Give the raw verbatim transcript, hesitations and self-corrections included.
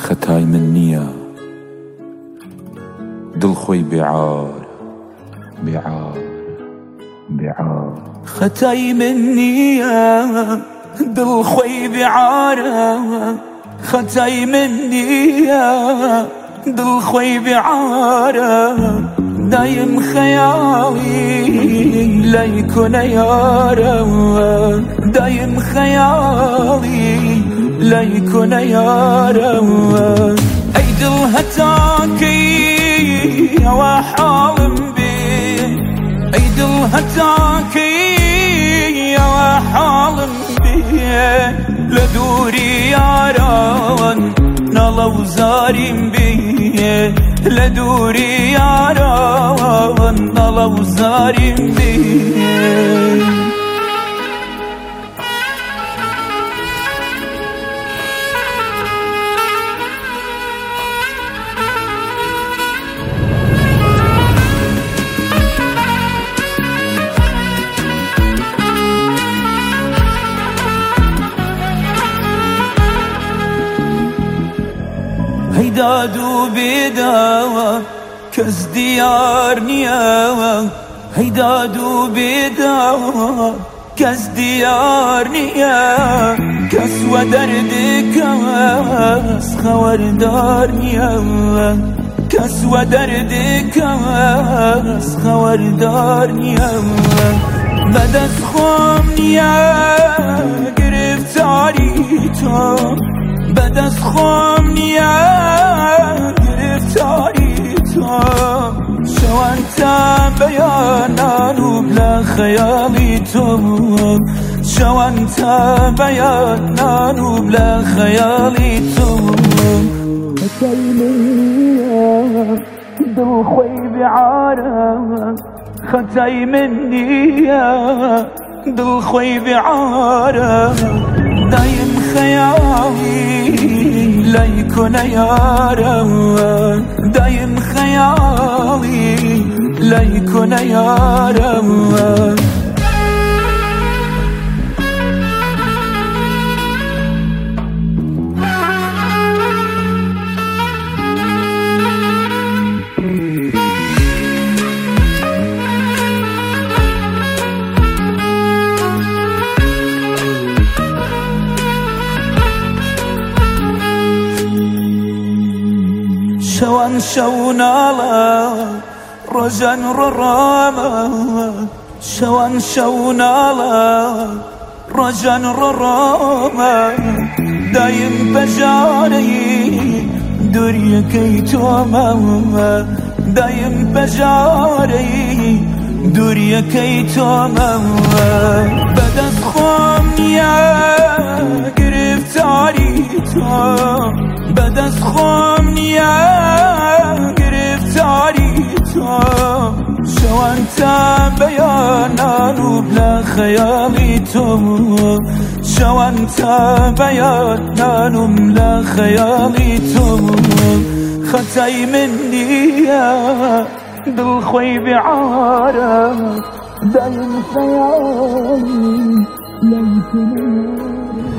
خەتای من نییە دڵخۆی بێعار بێعار بێعار خەتای من نییە دڵخۆی بێعارە خەتای من نییە دڵخۆی بێعارە دایم خەیاڵی لای کۆنە یارەوە دایم خەیاڵی لای کۆنە یارەوە ئەی دڵ هەتاکەی ئەوە حاڵم بێ ئەی دڵ هەتاکەی ئەوە حاڵم بێ لە دووری یاران ناڵە و زاریم بێ لە دووری یاران ناڵە و زاریم بێ هەیداد و بێداوە کەس دیار نییە هەیداد و بێداوە کەس دیار نییە کەس وە دەردێکەس خەوەردار نییە کەس وە دەردێکەس خەوەردار نییە بەدەست خۆم نییە گرفتاری تۆ بەدەست خۆم نییە گرفتاری تۆ شەوان تا بەیانان و بلا خەیاڵی تۆ شەوان تا بەیانان و بلا خەیاڵی تۆ خەتای من نییە دڵخۆی بێعارە خەتای من نییە دڵخۆی بێعارە دایم خەیاڵی لای کۆنە یارەوە دایم خەیاڵی لای کۆنە یارەوە شەوان شەو ناڵە ڕۆژان ڕۆڕامە شەوان شەو ناڵە ڕۆژان ڕۆڕامە دایم بەژارەی دووریەکەی تۆمە دایم بەژارەی دووریەکەی تۆمە بەدەست خۆم نییە گرفتاری تۆ بەدەست خۆم نییە گرفتاری تۆ شەوان تا بەیانان و بلا خەیاڵی تۆ شەوان تا بەیانان و بلا خەیاڵی تۆ خەتای من نییە دڵخۆی بێعارە دایم خەیاڵی لای کۆنە یارە